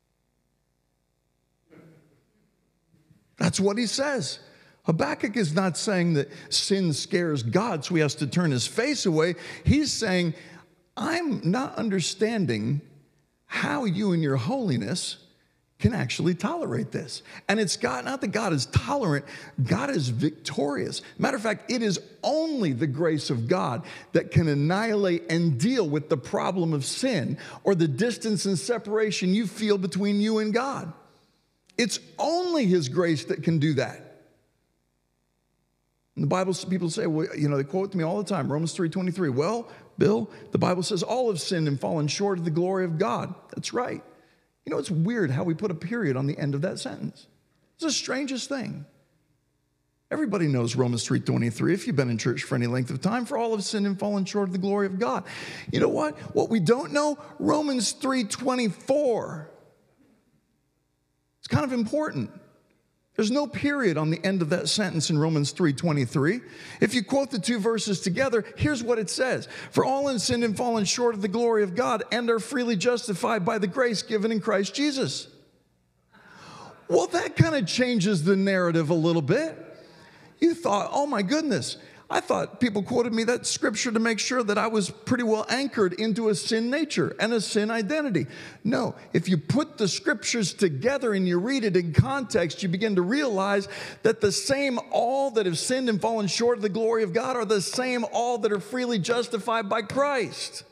That's what he says. Habakkuk is not saying that sin scares God, so he has to turn his face away. He's saying, I'm not understanding how you in your holiness can actually tolerate this. And it's God, not that God is tolerant, God is victorious. Matter of fact, it is only the grace of God that can annihilate and deal with the problem of sin or the distance and separation you feel between you and God. It's only his grace that can do that. In the Bible, people say, well, you know, they quote to me all the time, Romans 3:23. Well, Bill, the Bible says all have sinned and fallen short of the glory of God. That's right. You know, it's weird how we put a period on the end of that sentence. It's the strangest thing. Everybody knows Romans 3:23 if you've been in church for any length of time, for all have sinned and fallen short of the glory of God. You know what? What we don't know, Romans 3:24. It's kind of important. There's no period on the end of that sentence in Romans 3:23. If you quote the two verses together, here's what it says. For all have sinned and fallen short of the glory of God and are freely justified by the grace given in Christ Jesus. Well, that kind of changes the narrative a little bit. You thought, oh my goodness, I thought people quoted me that scripture to make sure that I was pretty well anchored into a sin nature and a sin identity. No, if you put the scriptures together and you read it in context, you begin to realize that the same all that have sinned and fallen short of the glory of God are the same all that are freely justified by Christ.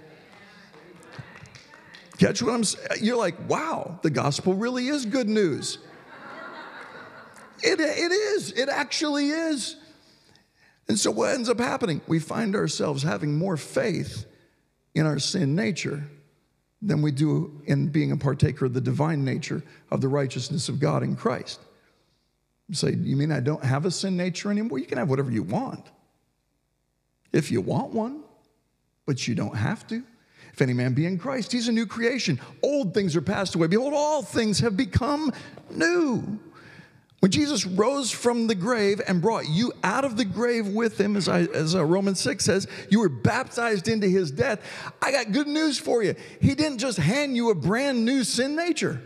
Catch what I'm saying? You're like, wow, the gospel really is good news. It is. It actually is. And so what ends up happening? We find ourselves having more faith in our sin nature than we do in being a partaker of the divine nature of the righteousness of God in Christ. You say, you mean I don't have a sin nature anymore? You can have whatever you want. If you want one, but you don't have to. If any man be in Christ, he's a new creation. Old things are passed away. Behold, all things have become new. When Jesus rose from the grave and brought you out of the grave with him, as Romans 6 says, you were baptized into his death. I got good news for you. He didn't just hand you a brand new sin nature.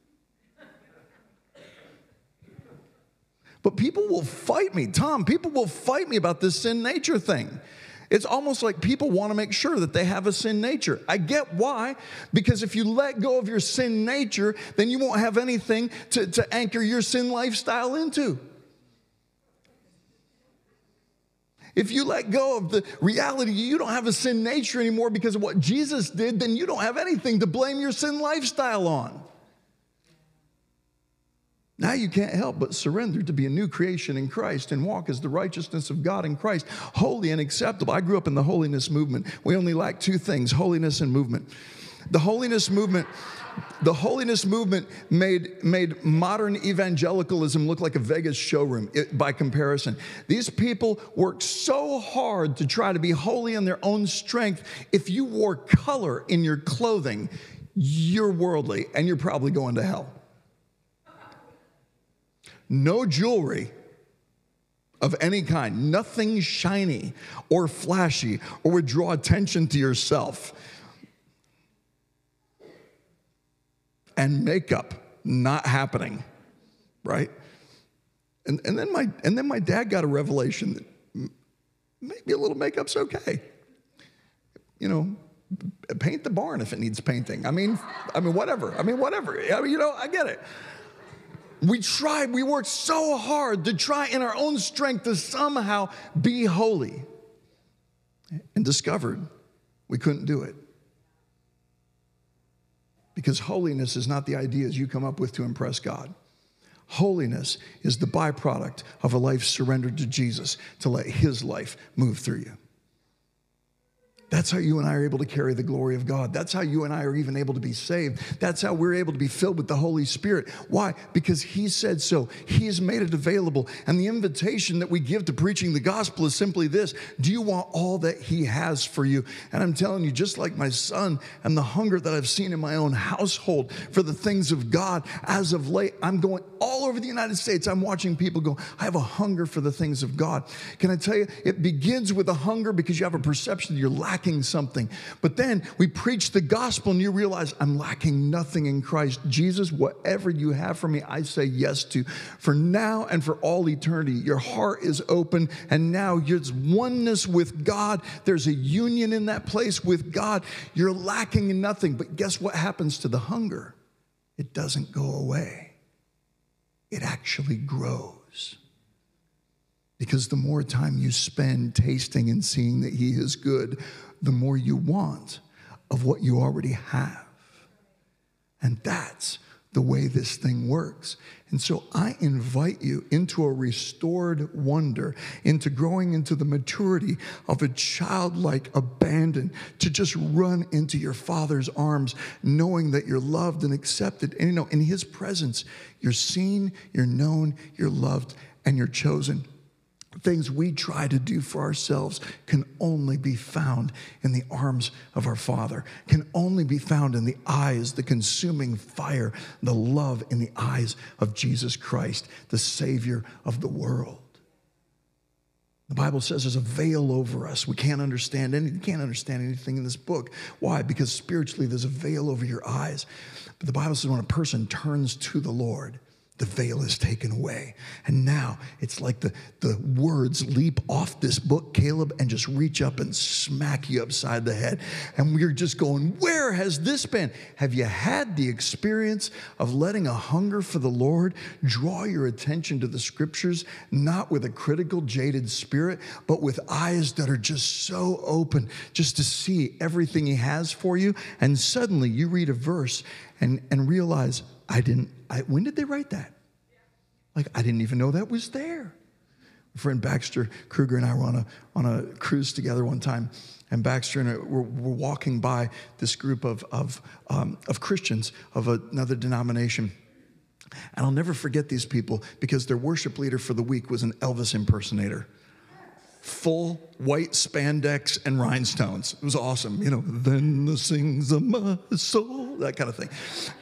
But people will fight me. Tom, people will fight me about this sin nature thing. It's almost like people want to make sure that they have a sin nature. I get why. Because if you let go of your sin nature, then you won't have anything to anchor your sin lifestyle into. If you let go of the reality you don't have a sin nature anymore because of what Jesus did, then you don't have anything to blame your sin lifestyle on. Now you can't help but surrender to be a new creation in Christ and walk as the righteousness of God in Christ, holy and acceptable. I grew up in the holiness movement. We only lack two things, holiness and movement. The holiness movement made modern evangelicalism look like a Vegas showroom by comparison. These people worked so hard to try to be holy in their own strength. If you wore color in your clothing, you're worldly and you're probably going to hell. No jewelry, of any kind, nothing shiny or flashy or would draw attention to yourself. And makeup not happening, right? And then my dad got a revelation that maybe a little makeup's okay. You know, paint the barn if it needs painting. I mean, whatever. I get it. We worked so hard to try in our own strength to somehow be holy, and discovered we couldn't do it. Because holiness is not the ideas you come up with to impress God. Holiness is the byproduct of a life surrendered to Jesus to let his life move through you. That's how you and I are able to carry the glory of God. That's how you and I are even able to be saved. That's how we're able to be filled with the Holy Spirit. Why? Because he said so. He's made it available. And the invitation that we give to preaching the gospel is simply this: do you want all that he has for you? And I'm telling you, just like my son and the hunger that I've seen in my own household for the things of God, as of late, I'm going all over the United States. I'm watching people go, I have a hunger for the things of God. Can I tell you, it begins with a hunger because you have a perception that you're lacking something. But then we preach the gospel and you realize I'm lacking nothing in Christ Jesus. Whatever you have for me, I say yes to. For now and for all eternity, your heart is open, and now there's oneness with God. There's a union in that place with God. You're lacking in nothing. But guess what happens to the hunger? It doesn't go away. It actually grows. Because the more time you spend tasting and seeing that he is good, the more you want of what you already have. And that's the way this thing works. And so I invite you into a restored wonder, into growing into the maturity of a childlike abandon, to just run into your Father's arms, knowing that you're loved and accepted. And in his presence, you're seen, you're known, you're loved, and you're chosen. Things we try to do for ourselves can only be found in the arms of our Father, can only be found in the eyes, the consuming fire, the love in the eyes of Jesus Christ, the Savior of the world. The Bible says there's a veil over us. We can't understand anything in this book. Why? Because spiritually there's a veil over your eyes. But the Bible says when a person turns to the Lord, the veil is taken away. And now it's like the words leap off this book, Caleb, and just reach up and smack you upside the head. And we're just going, where has this been? Have you had the experience of letting a hunger for the Lord draw your attention to the scriptures, not with a critical, jaded spirit, but with eyes that are just so open just to see everything he has for you? And suddenly you read a verse and realize, when did they write that? Like, I didn't even know that was there. My friend Baxter Kruger and I were on a cruise together one time, and Baxter and I were walking by this group of Christians of another denomination. And I'll never forget these people because their worship leader for the week was an Elvis impersonator. Full white spandex and rhinestones. It was awesome. Then the sings of my soul, that kind of thing.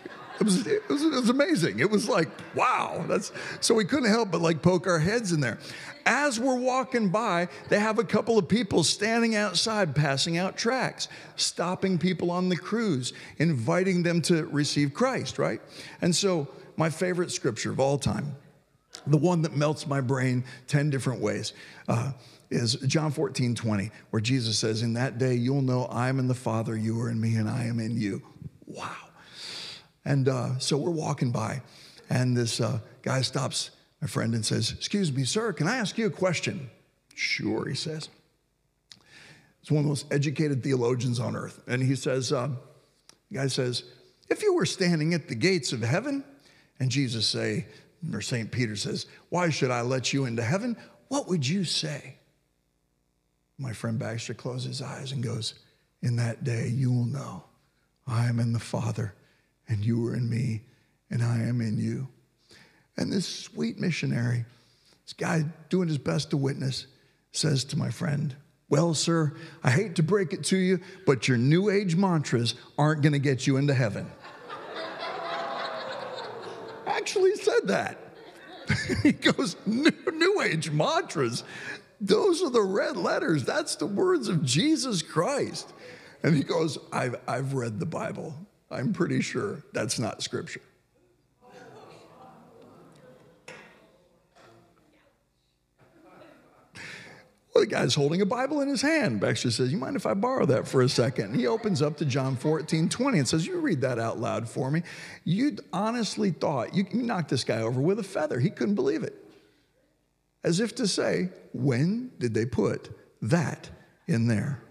It was amazing. It was like, wow. So we couldn't help but poke our heads in there. As we're walking by, they have a couple of people standing outside, passing out tracts, stopping people on the cruise, inviting them to receive Christ, right? And so my favorite scripture of all time, the one that melts my brain 10 different ways, is John 14:20, where Jesus says, in that day you'll know I am in the Father, you are in me, and I am in you. Wow. And so we're walking by, and this guy stops my friend and says, excuse me, sir, can I ask you a question? Sure, he says. He's one of the most educated theologians on earth. And he says, the guy says, if you were standing at the gates of heaven, and Jesus St. Peter says, why should I let you into heaven? What would you say? My friend Baxter closes his eyes and goes, in that day you will know I am in the Father, and you are in me, and I am in you. And this sweet missionary, this guy doing his best to witness, says to my friend, well, sir, I hate to break it to you, but your New Age mantras aren't going to get you into heaven. Actually said that. He goes, New Age mantras. Those are the red letters. That's the words of Jesus Christ. And he goes, I've read the Bible. I'm pretty sure that's not scripture. Well, the guy's holding a Bible in his hand. Baxter says, you mind if I borrow that for a second? And he opens up to John 14:20 and says, you read that out loud for me. You honestly thought, you knocked this guy over with a feather. He couldn't believe it. As if to say, when did they put that in there?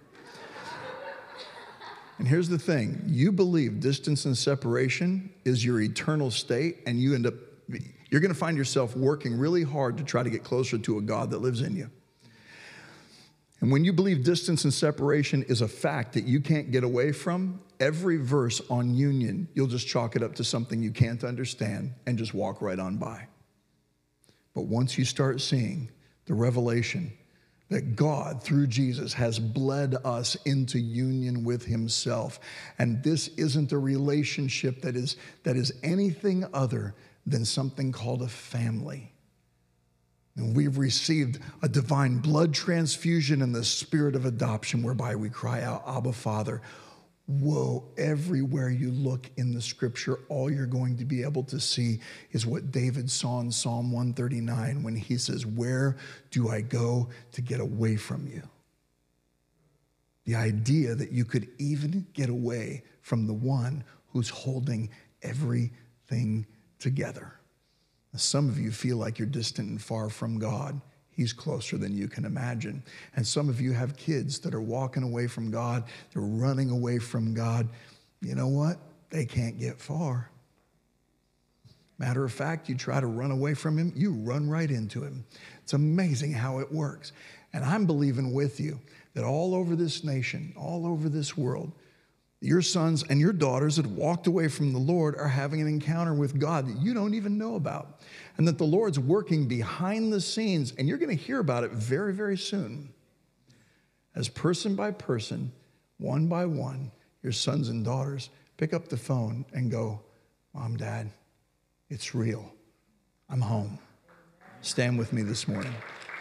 And here's the thing. You believe distance and separation is your eternal state, and you're going to find yourself working really hard to try to get closer to a God that lives in you. And when you believe distance and separation is a fact that you can't get away from, every verse on union, you'll just chalk it up to something you can't understand and just walk right on by. But once you start seeing the revelation that God, through Jesus, has bled us into union with himself, and this isn't a relationship that is anything other than something called a family. And we've received a divine blood transfusion and the spirit of adoption whereby we cry out, Abba, Father. Whoa, everywhere you look in the scripture, all you're going to be able to see is what David saw in Psalm 139 when he says, where do I go to get away from you? The idea that you could even get away from the one who's holding everything together. Some of you feel like you're distant and far from God. He's closer than you can imagine. And some of you have kids that are walking away from God. They're running away from God. You know what? They can't get far. Matter of fact, you try to run away from him, you run right into him. It's amazing how it works. And I'm believing with you that all over this nation, all over this world, your sons and your daughters that walked away from the Lord are having an encounter with God that you don't even know about. And that the Lord's working behind the scenes, and you're going to hear about it very, very soon. As person by person, one by one, your sons and daughters pick up the phone and go, Mom, Dad, it's real. I'm home. Stand with me this morning.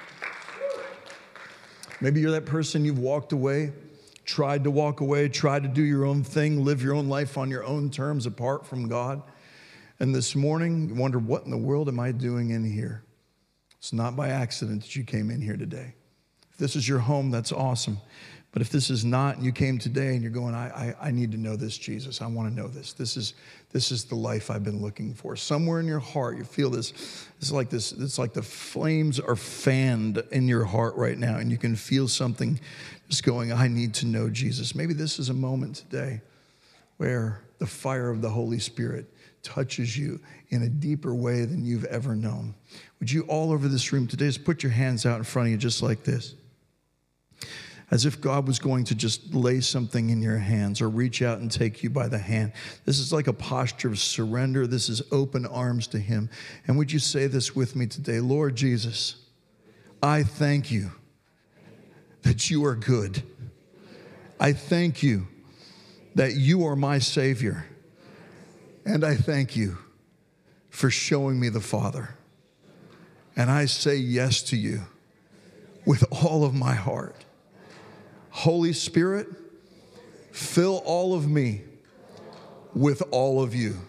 Maybe you're that person, you've walked away, tried to walk away, tried to do your own thing, live your own life on your own terms apart from God. And this morning, you wonder, what in the world am I doing in here? It's not by accident that you came in here today. If this is your home, that's awesome. But if this is not, and you came today and you're going, I need to know this Jesus. I want to know this. This is the life I've been looking for. Somewhere in your heart, you feel this. It's like the flames are fanned in your heart right now, and you can feel something just going, I need to know Jesus. Maybe this is a moment today where the fire of the Holy Spirit touches you in a deeper way than you've ever known. Would you all over this room today just put your hands out in front of you just like this? As if God was going to just lay something in your hands or reach out and take you by the hand. This is like a posture of surrender. This is open arms to him. And would you say this with me today? Lord Jesus, I thank you that you are good. I thank you that you are my Savior. And I thank you for showing me the Father. And I say yes to you with all of my heart. Holy Spirit, fill all of me with all of you.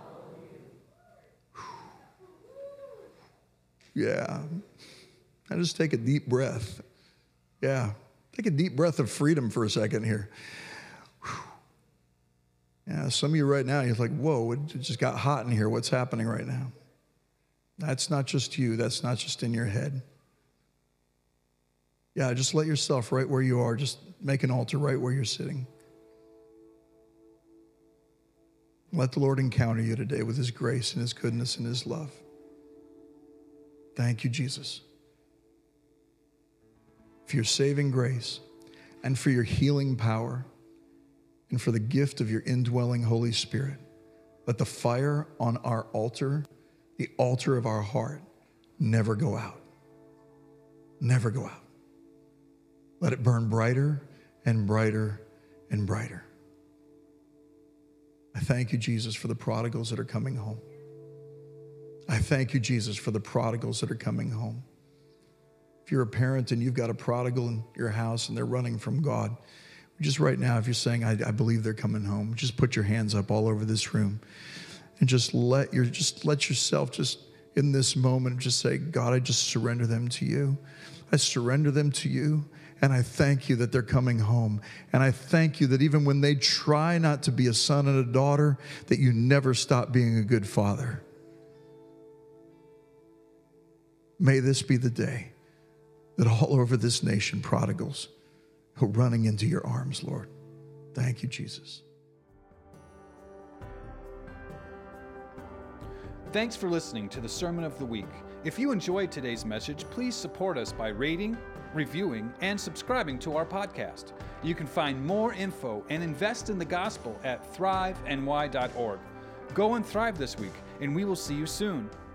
Yeah. Now just take a deep breath. Yeah. Take a deep breath of freedom for a second here. Yeah, some of you right now, you're like, whoa, it just got hot in here. What's happening right now? That's not just you. That's not just in your head. Yeah, just let yourself right where you are. Just make an altar right where you're sitting. Let the Lord encounter you today with his grace and his goodness and his love. Thank you, Jesus, for your saving grace and for your healing power and for the gift of your indwelling Holy Spirit. Let the fire on our altar, the altar of our heart, never go out. Never go out. Let it burn brighter and brighter and brighter. I thank you, Jesus, for the prodigals that are coming home. I thank you, Jesus, for the prodigals that are coming home. If you're a parent and you've got a prodigal in your house and they're running from God, just right now, if you're saying, I believe they're coming home, just put your hands up all over this room and just let yourself just in this moment, just say, God, I just surrender them to you. I surrender them to you. And I thank you that they're coming home. And I thank you that even when they try not to be a son and a daughter, that you never stop being a good father. May this be the day that all over this nation, prodigals are running into your arms, Lord. Thank you, Jesus. Thanks for listening to the Sermon of the Week. If you enjoyed today's message, please support us by rating, reviewing, and subscribing to our podcast. You can find more info and invest in the gospel at thriveny.org. Go and thrive this week, and we will see you soon.